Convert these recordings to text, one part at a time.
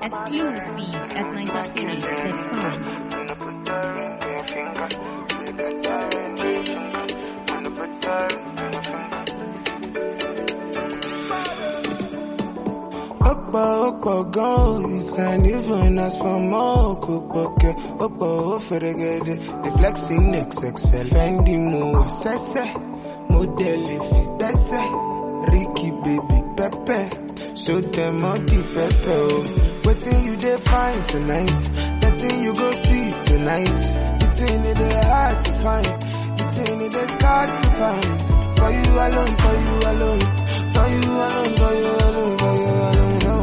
Exclusive at ninjaphoenix.com. Okpa, go, you can't even ask for more. Kupoke, okpa, for the good. The flexing XXL, Fendi Mo, Sese, Model if it best. Ricky baby Pepe, show them all the Pepe. Waiting you they find tonight, that thing you go see tonight. The thing in the hard to find, the thing in the scars to find. For you alone, for you alone, for you alone, for you alone, for you alone.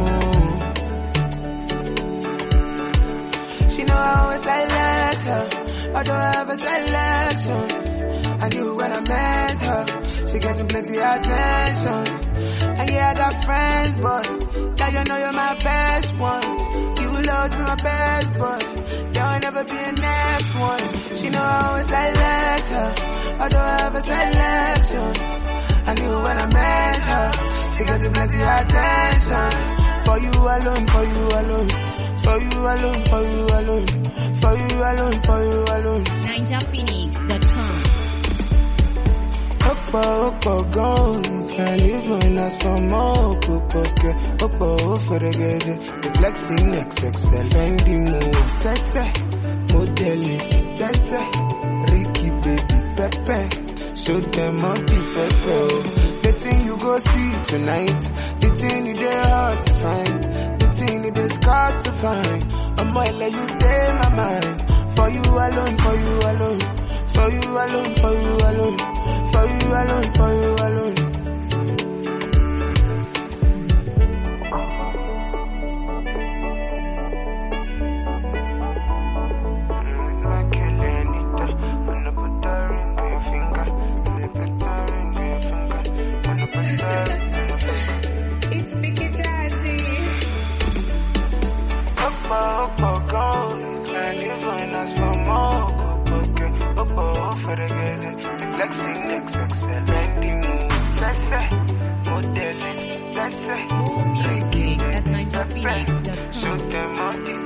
She know I always select her, I don't have a selection. I knew when I met her, she getting plenty attention. And yeah, I got friends, but yeah, you know you're my best one. You will always be my best, but there'll never be a next one. She know I always select her, I don't have a selection. I knew when I met her, she getting plenty attention. For you alone, for you alone, for you alone, for you alone, for you alone, for you alone. ninjaphoenix.com. Okpa, go, you can't even ask for more. Kupoke, okpa, for the good. The flexing XXL, Fendi Mo, Sese, Model, Bese, Ricky baby Pepe, show them all the Pepe. The thing you go see tonight, the thing you there hard to find, the thing you there scars to find. I'ma let you take my mind. For you alone, for you alone, for you alone, for you alone. For you alone, for you alone. It's Mickey Jazzy. Okpa, go, you can't even ask for more. Okpa, for the good. Flexing XXL, Fendi Mo, Sese, Model, Bese, More music at Pepe, ninjaphoenix.com. show them all the